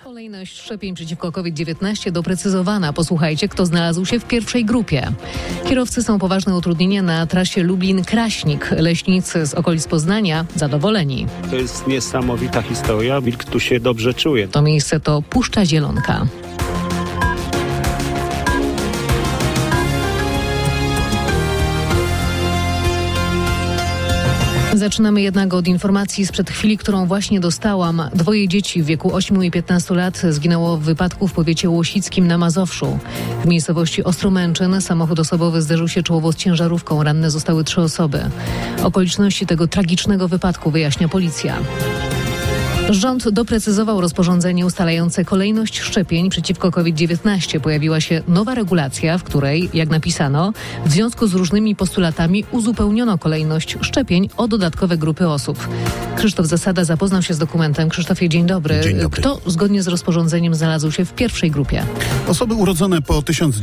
Kolejność szczepień przeciwko COVID-19 doprecyzowana. Posłuchajcie, kto znalazł się w pierwszej grupie. Kierowcy są poważne utrudnienia na trasie Lublin-Kraśnik. Leśnicy z okolic Poznania zadowoleni. To jest niesamowita historia. Wilk tu się dobrze czuje. To miejsce to Puszcza Zielonka. Zaczynamy jednak od informacji sprzed chwili, którą właśnie dostałam. 2 dzieci w wieku 8 i 15 lat zginęło w wypadku w powiecie łosickim na Mazowszu. W miejscowości Ostromęczyn samochód osobowy zderzył się czołowo z ciężarówką. Ranne zostały 3 osoby. Okoliczności tego tragicznego wypadku wyjaśnia policja. Rząd doprecyzował rozporządzenie ustalające kolejność szczepień przeciwko COVID-19. Pojawiła się nowa regulacja, w której, jak napisano, w związku z różnymi postulatami uzupełniono kolejność szczepień o dodatkowe grupy osób. Krzysztof Zasada zapoznał się z dokumentem. Krzysztofie, dzień dobry. Dzień dobry. Kto zgodnie z rozporządzeniem znalazł się w pierwszej grupie? Osoby urodzone po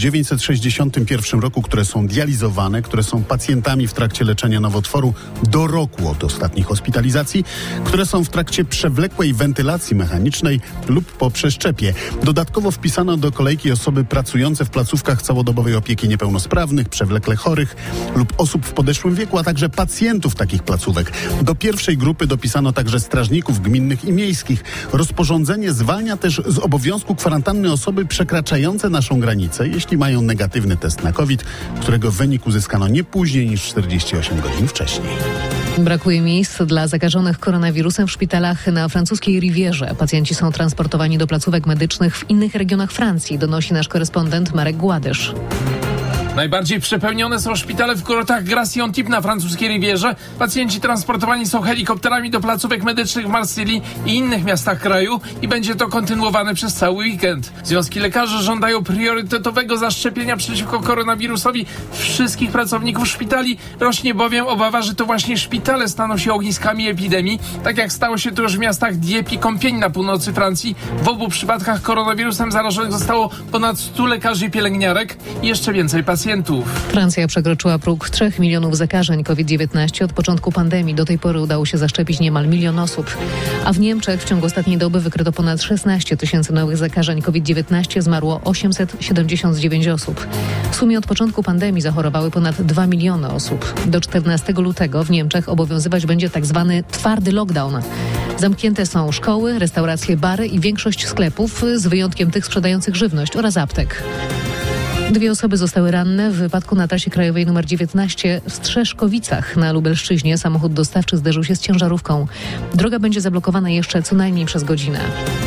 1961 roku, które są dializowane, które są pacjentami w trakcie leczenia nowotworu do roku od ostatniej hospitalizacji, które są w trakcie przewlekłej wentylacji mechanicznej lub po przeszczepie. Dodatkowo wpisano do kolejki osoby pracujące w placówkach całodobowej opieki niepełnosprawnych, przewlekle chorych lub osób w podeszłym wieku, a także pacjentów takich placówek. Do pierwszej grupy dopisano także strażników gminnych i miejskich. Rozporządzenie zwalnia też z obowiązku kwarantanny osoby przekraczające naszą granicę, jeśli mają negatywny test na COVID, którego wynik uzyskano nie później niż 48 godzin wcześniej. Brakuje miejsc dla zakażonych koronawirusem w szpitalach na francuskiej Rivierze. Pacjenci są transportowani do placówek medycznych w innych regionach Francji, donosi nasz korespondent Marek Gładysz. Najbardziej przepełnione są szpitale w kurortach Grasse-Antibes na francuskiej Rivierze. Pacjenci transportowani są helikopterami do placówek medycznych w Marsylii i innych miastach kraju i będzie to kontynuowane przez cały weekend. Związki lekarzy żądają priorytetowego zaszczepienia przeciwko koronawirusowi wszystkich pracowników szpitali. Rośnie bowiem obawa, że to właśnie szpitale staną się ogniskami epidemii, tak jak stało się to już w miastach Dieppe i Compiègne na północy Francji. W obu przypadkach koronawirusem zarażonych zostało ponad 100 lekarzy i pielęgniarek i jeszcze więcej pacjentów. Francja przekroczyła próg 3 milionów zakażeń COVID-19. Od początku pandemii do tej pory udało się zaszczepić niemal 1 milion osób. A w Niemczech w ciągu ostatniej doby wykryto ponad 16 tysięcy nowych zakażeń COVID-19. Zmarło 879 osób. W sumie od początku pandemii zachorowały ponad 2 miliony osób. Do 14 lutego w Niemczech obowiązywać będzie tak zwany twardy lockdown. Zamknięte są szkoły, restauracje, bary i większość sklepów, z wyjątkiem tych sprzedających żywność oraz aptek. 2 osoby zostały ranne w wypadku na trasie krajowej nr 19 w Strzeszkowicach na Lubelszczyźnie. Samochód dostawczy zderzył się z ciężarówką. Droga będzie zablokowana jeszcze co najmniej przez godzinę.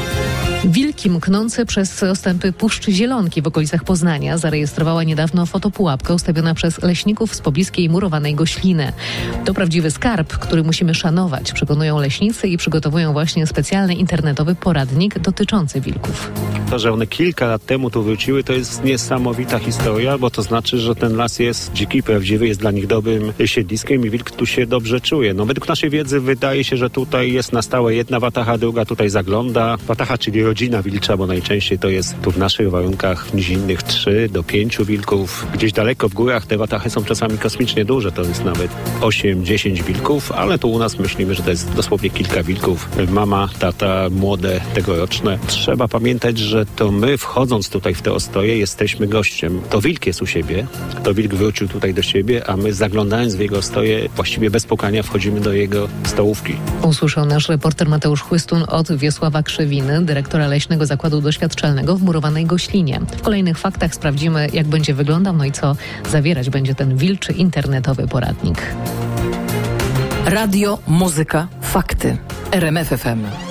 Wilki mknące przez ostępy Puszczy Zielonki w okolicach Poznania zarejestrowała niedawno fotopułapkę ustawiona przez leśników z pobliskiej murowanej Gośliny. To prawdziwy skarb, który musimy szanować, przekonują leśnicy i przygotowują właśnie specjalny internetowy poradnik dotyczący wilków. To, że one kilka lat temu tu wróciły, to jest niesamowita historia, bo to znaczy, że ten las jest dziki, prawdziwy, jest dla nich dobrym siedliskiem i wilk tu się dobrze czuje. No, według naszej wiedzy wydaje się, że tutaj jest na stałe jedna watacha, druga tutaj zagląda. Watacha, czyli rodzina wilcza, bo najczęściej to jest tu w naszych warunkach nizinnych 3 do 5 wilków. Gdzieś daleko w górach te watachy są czasami kosmicznie duże, to jest nawet 8-10 wilków, ale tu u nas myślimy, że to jest dosłownie kilka wilków. Mama, tata, młode, tegoroczne. Trzeba pamiętać, że to my wchodząc tutaj w te ostoje jesteśmy gościem. To wilk jest u siebie, to wilk wrócił tutaj do siebie, a my zaglądając w jego ostoje właściwie bez pukania wchodzimy do jego stołówki. Usłyszał nasz reporter Mateusz Chłystun od Wiesława Krzewiny, dyrektora Leśnego Zakładu Doświadczalnego w murowanej Goślinie. W kolejnych faktach sprawdzimy, jak będzie wyglądał, no i co zawierać będzie ten wilczy internetowy poradnik. Radio, muzyka, fakty. RMF FM.